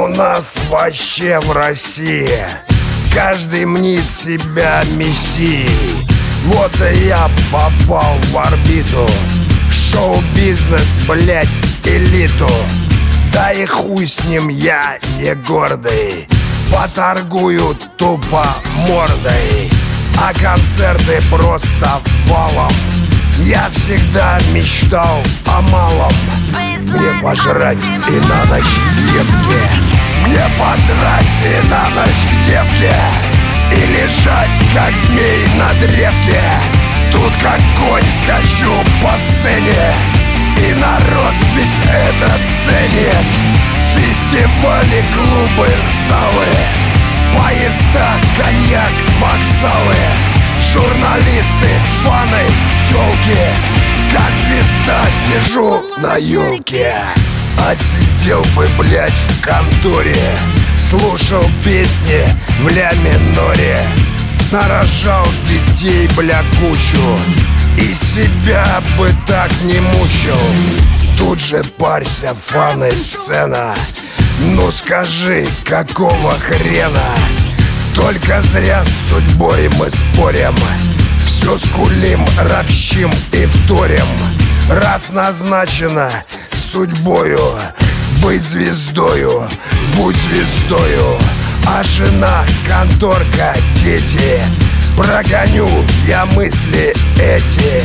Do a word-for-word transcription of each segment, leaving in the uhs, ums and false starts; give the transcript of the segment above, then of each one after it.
нас вообще в России каждый мнит себя мессией. Вот и я попал в орбиту. Шоу-бизнес, блять, элиту. Да и хуй с ним, я не гордый. Поторгую тупо мордой, а концерты просто валом. Я всегда мечтал о малом. Мне пожрать и на ночь девки. Мне пожрать и на ночь девки. И лежать, как змей на древке. Тут как конь скачу по сцене. И народ ведь это ценит. Фестивали, клубы, залы, поезда, коньяк, вокзалы, журналисты, фаны, тёлки. Как звезда сижу на ёлке. Отсидел бы, блять, в конторе. Слушал песни в ля миноре. Нарожал детей, бля, кучу. И себя бы так не мучил. Тут же парься, фаны, сцена. Ну скажи, какого хрена? Только зря с судьбой мы спорим. Все скулим, ропщим и вторим. Раз назначено судьбою быть звездою, будь звездою. А жена, конторка, дети. Прогоню я мысли эти.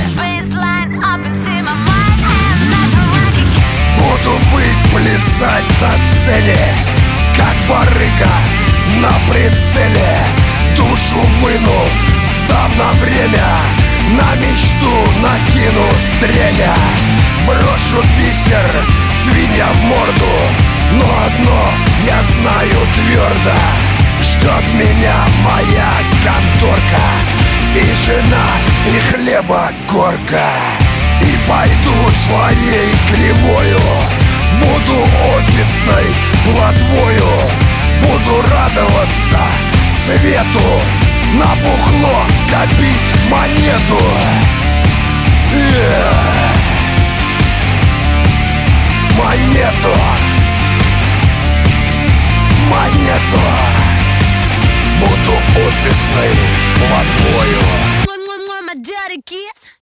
Буду быть, плясать на сцене, как барыга на прицеле. Душу выну, сдам на время. На мечту накину стреля. Брошу бисер, свинья в морду. Но одно я знаю твердо: ждет меня моя конторка. И жена, и хлеба горка. И пойду своей кривою. Буду офисной плотвою. Буду радоваться свету. На бухло копить монету. Yeah. Монету. Монету. Буду офисной плотвою.